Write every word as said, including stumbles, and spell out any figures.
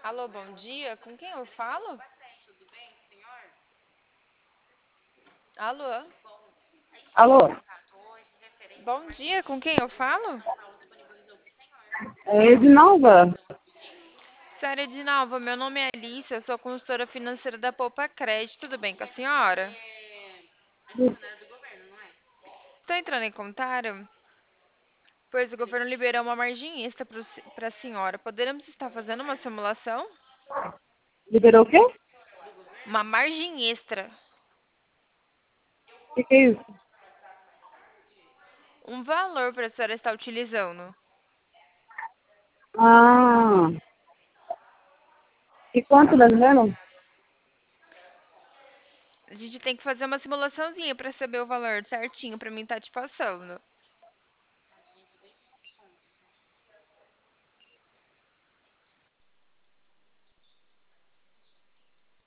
Alô, bom dia. Com quem eu falo? Alô? Alô, Bom dia, com quem eu falo? é Edinalva? Senhora Edinalva, meu nome é Alice, eu sou consultora financeira da Poupa Crédito. Tudo bem com a senhora? Estou entrando em contato, pois o governo liberou uma margem extra para a senhora. Poderemos estar fazendo uma simulação? Liberou o quê? O Uma margem extra. que, que é isso? Um valor para a senhora estar utilizando. Ah, e quanto tá dizendo? A gente tem que fazer uma simulaçãozinha para saber o valor certinho para mim estar te passando.